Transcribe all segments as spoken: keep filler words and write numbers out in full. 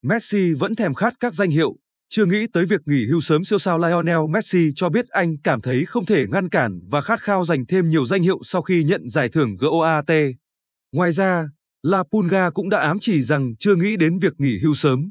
Messi vẫn thèm khát các danh hiệu, chưa nghĩ tới việc nghỉ hưu sớm. Siêu sao Lionel Messi cho biết anh cảm thấy không thể ngăn cản và khát khao giành thêm nhiều danh hiệu sau khi nhận giải thưởng giê o a tê. Ngoài ra, La Pulga cũng đã ám chỉ rằng chưa nghĩ đến việc nghỉ hưu sớm.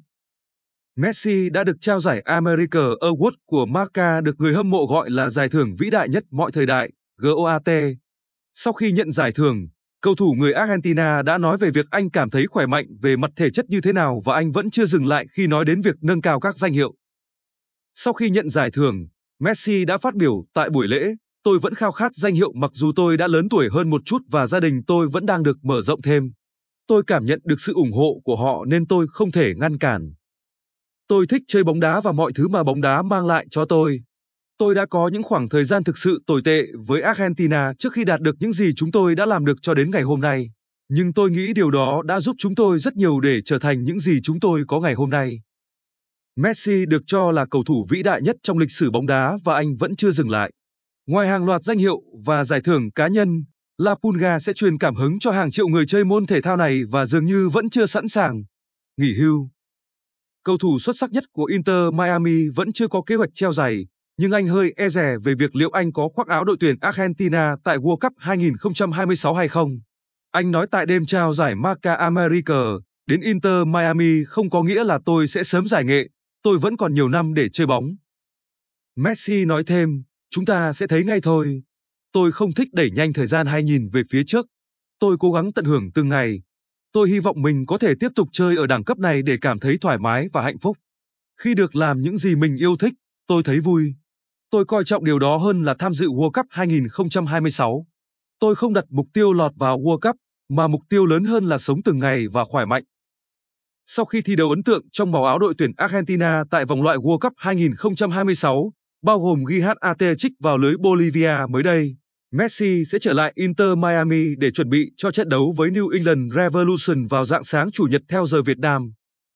Messi đã được trao giải America Award của Marca, được người hâm mộ gọi là giải thưởng vĩ đại nhất mọi thời đại, giê o a tê. Sau khi nhận giải thưởng, cầu thủ người Argentina đã nói về việc anh cảm thấy khỏe mạnh về mặt thể chất như thế nào, và anh vẫn chưa dừng lại khi nói đến việc nâng cao các danh hiệu. Sau khi nhận giải thưởng, Messi đã phát biểu tại buổi lễ: "Tôi vẫn khao khát danh hiệu mặc dù tôi đã lớn tuổi hơn một chút và gia đình tôi vẫn đang được mở rộng thêm. Tôi cảm nhận được sự ủng hộ của họ nên tôi không thể ngăn cản. Tôi thích chơi bóng đá và mọi thứ mà bóng đá mang lại cho tôi. Tôi đã có những khoảng thời gian thực sự tồi tệ với Argentina trước khi đạt được những gì chúng tôi đã làm được cho đến ngày hôm nay. Nhưng tôi nghĩ điều đó đã giúp chúng tôi rất nhiều để trở thành những gì chúng tôi có ngày hôm nay." Messi được cho là cầu thủ vĩ đại nhất trong lịch sử bóng đá và anh vẫn chưa dừng lại. Ngoài hàng loạt danh hiệu và giải thưởng cá nhân, La Pulga sẽ truyền cảm hứng cho hàng triệu người chơi môn thể thao này và dường như vẫn chưa sẵn sàng nghỉ hưu. Cầu thủ xuất sắc nhất của Inter Miami vẫn chưa có kế hoạch treo giày, nhưng anh hơi e dè về việc liệu anh có khoác áo đội tuyển Argentina tại World Cup hai không hai sáu hay không. Anh nói tại đêm trao giải Marca America: "Đến Inter Miami không có nghĩa là tôi sẽ sớm giải nghệ, tôi vẫn còn nhiều năm để chơi bóng." Messi nói thêm: "Chúng ta sẽ thấy ngay thôi. Tôi không thích đẩy nhanh thời gian hay nhìn về phía trước. Tôi cố gắng tận hưởng từng ngày. Tôi hy vọng mình có thể tiếp tục chơi ở đẳng cấp này để cảm thấy thoải mái và hạnh phúc. Khi được làm những gì mình yêu thích, tôi thấy vui. Tôi coi trọng điều đó hơn là tham dự World Cup hai không hai sáu. Tôi không đặt mục tiêu lọt vào World Cup, mà mục tiêu lớn hơn là sống từng ngày và khỏe mạnh." Sau khi thi đấu ấn tượng trong màu áo đội tuyển Argentina tại vòng loại World Cup hai không hai sáu, bao gồm ghi hat-trick vào lưới Bolivia mới đây, Messi sẽ trở lại Inter Miami để chuẩn bị cho trận đấu với New England Revolution vào rạng sáng Chủ nhật theo giờ Việt Nam.